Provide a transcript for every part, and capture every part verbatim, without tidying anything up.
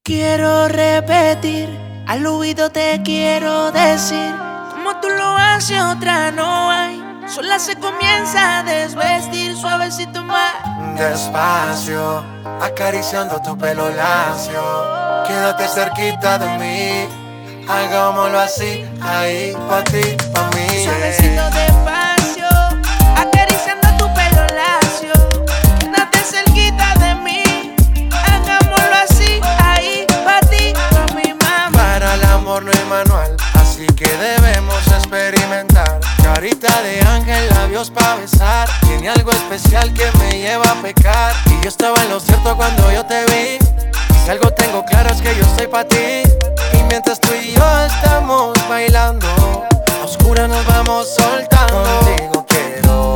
Quiero repetir, al oído te quiero decir, como tú lo haces otra no hay. Sola se comienza a desvestir, suavecito más. Despacio, acariciando tu pelo lacio. Quédate cerquita de mí, hagámoslo así, ahí, pa' ti, pa' mí. Suavecito despacio, acariciando tu pelo lacio. Quédate cerquita de mí, hagámoslo así, ahí, pa' ti, pa' mi mamá. Para el amor no hay manual, así que debemos experimentar. Carita de ángel, labios pa' besar. Tiene algo especial que me lleva a pecar. Y yo estaba en lo cierto cuando yo te vi. Y si algo tengo claro es que yo soy pa' ti. Y mientras tú y yo estamos bailando, a oscuras nos vamos soltando. Contigo quiero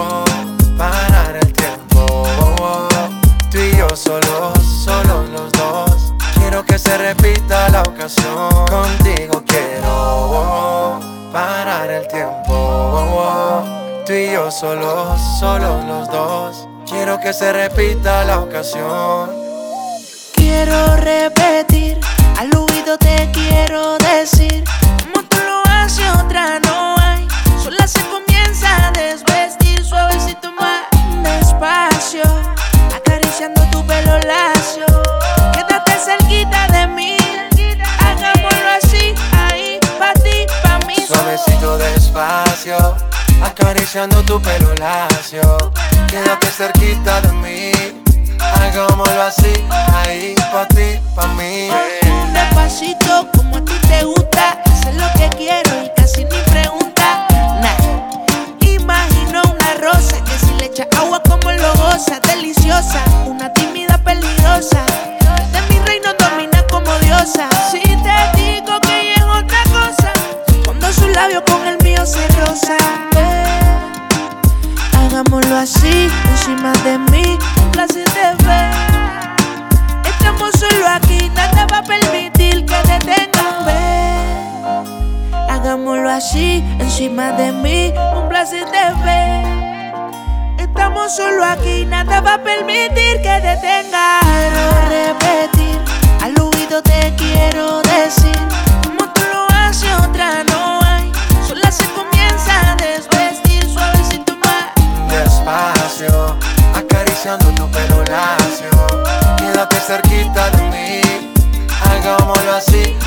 parar el tiempo. Tú y yo solos, solos los dos. Quiero que se repita la ocasión. Contigo quiero parar el tiempo. Tú y yo solos, solos los dos. Quiero que se repita la ocasión. Quiero repetir, al oído te quiero decir, como tú lo haces otra no hay. Sola se comienza a desvestir, suavecito más. Despacio, acariciando tu pelo lacio. Quédate cerquita de mí, hagámoslo así, ahí, pa' ti, pa' mí. Suavecito despacio, acariciando tu pelo lacio. Quédate cerquita de mí, hagámoslo así, ahí, pa' ti, pa' mí. Un despacito, como a ti te gusta, eso es lo que quiero y casi ni pregunta. Nah, imagino una rosa que si le echa agua como lo goza, deliciosa, una tímida peligrosa. De mi reino domina como diosa. Si te digo que ella es otra cosa, cuando sus labios con el mío se roza. Hagámoslo así, encima de mí, un placer de ver. Estamos solo aquí, nada va a permitir que detengan ver. Hagámoslo así, encima de mí, un placer de ver. Estamos solo aquí, nada va a permitir que detengan. Quiero repetir, al oído te quiero decir, como tú lo haces otra no hay. Sola se comienza a desvestir, suavecito más. Despacio, acariciando tu pelo lacio. Quédate cerquita de mí, hagámoslo así,